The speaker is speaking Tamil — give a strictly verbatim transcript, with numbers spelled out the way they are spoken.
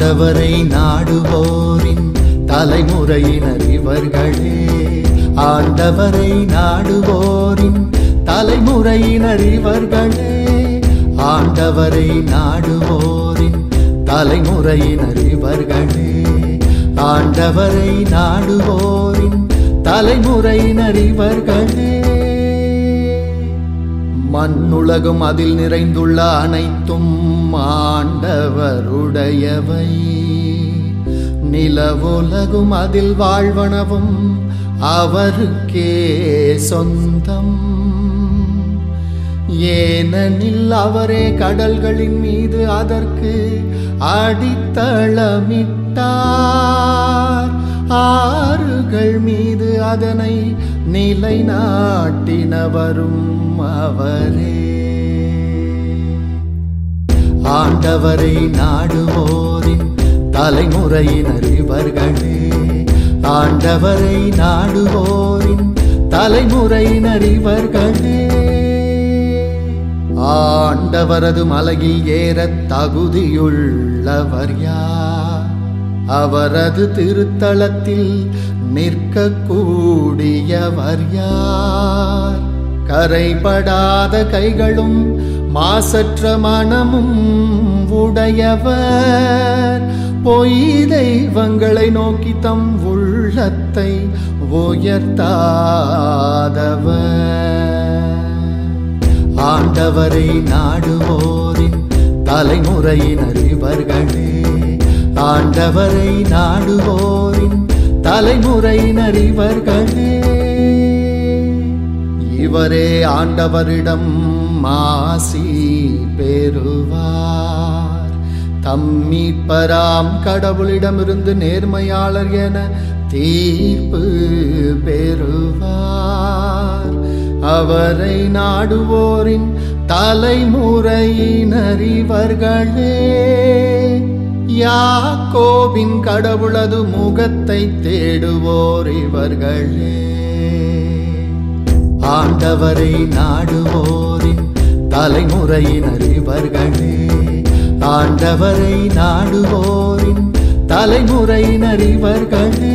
ஆண்டவரை நாடுவோரின் தலைமுறையினர் இவர்களே. ஆண்டவரை நாடுவோரின் தலைமுறையினர் இவர்களே. ஆண்டவரை நாடுவோரின் தலைமுறையினர் இவர்களே. ஆண்டவரை நாடுவோரின் தலைமுறையினர் இவர்களே. மண்ணுலகும் அதில் நிறைந்துள்ள அனைத்தும் ஆண்டவருடையவை. நிலவுலகும் அதில் வாழ்வனவும் அவருக்கே சொந்தம். ஏனெனில் அவரே கடல்களின் மீது அதற்கு அடித்தளமிட்டார். ஆறுகள் மீது அதனை நிலைநாட்டினவரும் அவரே. ஆண்டவரை நாடுவோரின் தலைமுறையினர் இவர்களே. ஆண்டவரை நாடுவோரின் தலைமுறையினர் இவர்களே. ஆண்டவரது மலையில் ஏறத் தகுதியுள்ளவர் யார்? அவரது திருத்தலத்தில் நிற்கக்கூடியவர் யார்? கரைபடாத கைகளும் மாசற்ற மனமும் உடையவர். பொய் தெய்வங்களை நோக்கி தம் உள்ளத்தை உயர்த்தாதவர். ஆண்டவரை நாடுவோரின் தலைமுறையினர் இவர்களே. ஆண்டவரை நாடுவோரின் தலைமுறையினர் இவர்களே. இவரே ஆண்டவரிடம் ஆசி பெறுவார். தம் மீட்பராம் கடவுளிடமிருந்து நேர்மையாளர் என தீர்ப்பு பெறுவார். அவரை நாடுவோரின் தலைமுறையினர் இவர்களே. யாக்கோபின் கடவுளது முகத்தை தேடுவோர் இவர்களே. ஆண்டவரை நாடுவோரின் தலைமுறையினர் இவர்களே. ஆண்டவரை நாடுவோரின் தலைமுறையினர் இவர்களே.